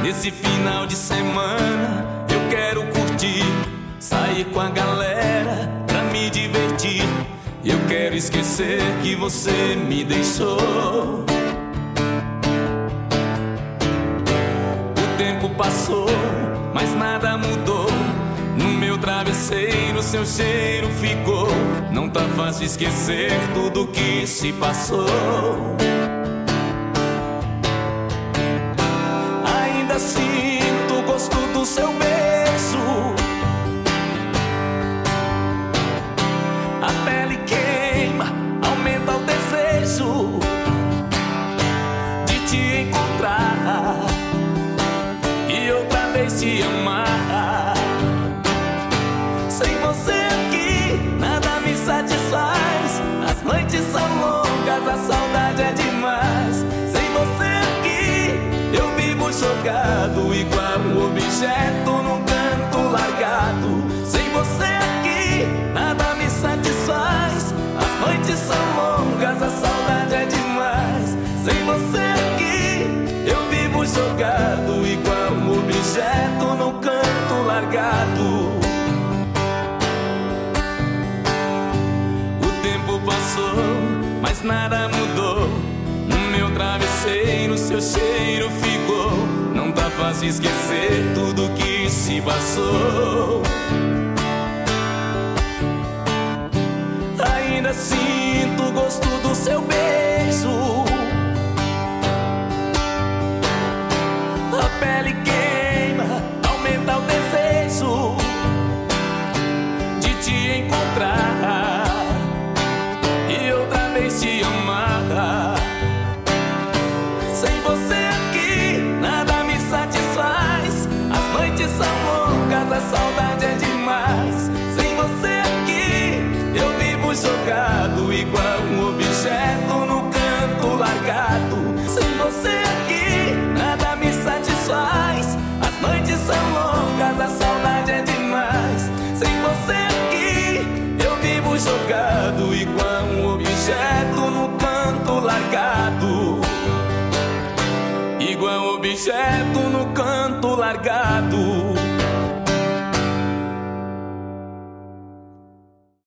Nesse final de semana eu quero curtir, sair com a galera pra me divertir. Eu quero esquecer que você me deixou. O tempo passou, mas nada mudou. No meu travesseiro seu cheiro ficou. Não tá fácil esquecer tudo que se passou. Ainda sinto o gosto do seu beijo. A pele queima, aumenta o desejo de te encontrar e outra vez te amar. Sem você aqui, nada me satisfaz. As noites são longas, a saudade é demais. Sem você aqui, eu vivo jogado, igual um objeto num canto largado. Sem você aqui, nada me satisfaz. As noites são longas, a saudade é demais. Sem você aqui, eu vivo jogado, igual um objeto num canto largado. Passou, mas nada mudou. No meu travesseiro seu cheiro ficou. Não tá fácil esquecer tudo que se passou. Ainda sinto o gosto do seu beijo. A pele queima, aumenta o desejo de te encontrar e outra vez te amar. Sem você aqui, nada me satisfaz. As noites são longas, a saudade é demais. Sem você aqui, eu vivo jogado, igual um objeto no canto largado. Sem você aqui, nada me satisfaz. As noites são longas, a saudade é demais. Sem você aqui, eu vivo jogado, igual um objeto no canto largado. Igual objeto no canto largado.